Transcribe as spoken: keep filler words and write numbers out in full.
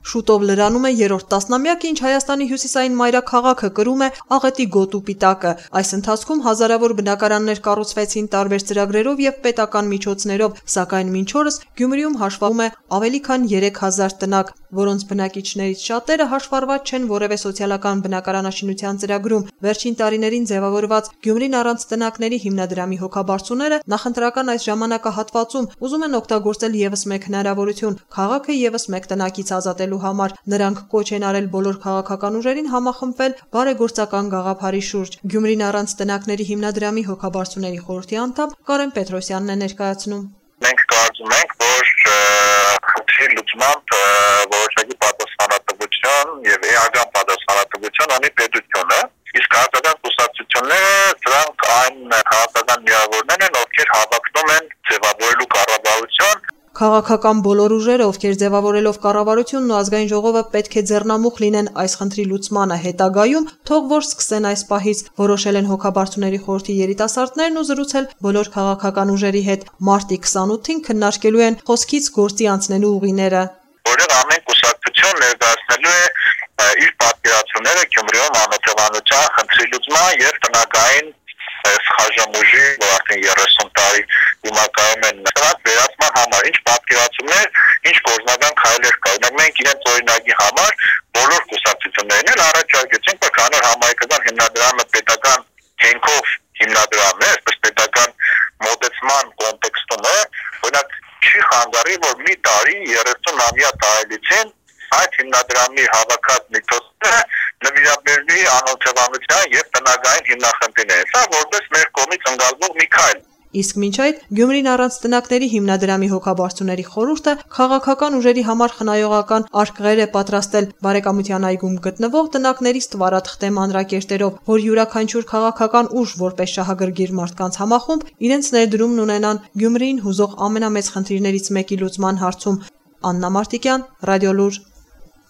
Շուտով լրանում է երրորդ տասնամյակը, ինչ Հայաստանի հյուսիսային մայրաքաղաքը կրում է աղետի գոտու պիտակը։ Այս ընթացքում հազարավոր բնակարաններ կառուցվեցին տարբեր ծրագրերով եւ պետական միջոցներով, սակայն մինչ օրս Գյումրիում հաշվվում է ավելի քան երեք հազար տնակ, որոնց բնակիչներից շատերը հաշվառված չեն որևէ սոցիալական բնակարանաշինության ծրագրում։ Վերջին տարիներին ձևավորված Գյումրին առանց տնակների հիմնադրամի հոգաբարձուները նախընտրական այս ժամանակահատվածում ուզում են օգտագործել եւս մեկ հնարավորություն՝ քաղաքը եւս մեկ տնակից ազատելու համար։ Նրանք կոչ են արել բոլոր քաղաքական ուժերին համախմբվել բարեգործական գաղափարի շուրջ։ Գյումրին առանց տնակների հիմնադրամի հոգաբարձուների խորհրդի անդամ Կարեն Պետրոսյանն է ներկայացնում։ Մենք կարծում ենք, որ խնդրի լուծմամբ որոշակի պատասխանատվություն եւ էական պատասխանատվություն ունի պետությունը, իսկ քաղաքական կուսակցությունները դրանք այն քաղաքական միավորներն են, ովքեր հավակնում են ձևավորելու կառավարություն։ Քաղաքական բոլոր ուժերը, ովքեր ձևավորելով կառավարությունն ու ազգային ժողովը պետք է ձեռնամուխ լինեն այս խնդրի լուծմանը հետագայում, թող որ սկսեն այս պահից, որոշել են հոգաբարձուների խորհրդի երիտասարդներն ու զրուցել բոլոր քաղաքական ուժերի հետ։ Մարտի քսանութին քննարկելու են խոսքից գործի անցնելու ուղիները։ Որը ամեն կուսակցություն ներկայացնելու է իր պատկերացումները Գյումրիում անօթևանության խնդրի լուծման եւ տնական սխաժամուժի, որ արդեն երեսուն տարի դիմակայում են նրանց վերացման համար, ինչ պատկերացումներ, ինչ գործնական քայլեր կա։ Օրինակ մենք իրենց օրինակի համար բոլոր կուսակցություններն էլ առաջարկեցինք, որ կանոն համայնքական հիմնադրամը պետական հենքով հիմնադրամն է, այսպես պետական մոտեցման կոնտեքստում է, օրինակ չի խանգարի, որ մի տարի երեսունամյա տարելիցին այդ հիմնադրամի հավաքած միթոսները նվիրաբերվի անօթևանության եւ տնական հիմնախնդիրներին։ Սա որպես մեր կողմից ընկալվող մի քայլ։ Իսկ մինչ այդ Գյումրին առանց տնակների հիմնադրամի հոգաբարձուների խորհուրդը քաղաքական ուժերի համար խնայողական արկղեր է պատրաստել Բարեկամության այգում գտնվող տնակների ստվարաթղթե մանրակերտերով, որ յուրաքանչյուր քաղաքական ուժ որպես շահագրգիռ մարդկանց համախումբ իրենց ներդրումն ունենան Գյումրիին հուզող ամենամեծ խնդիրներից մեկի լուծման հարցում։ Աննա Մարտիկյան, Ռադիոլուր։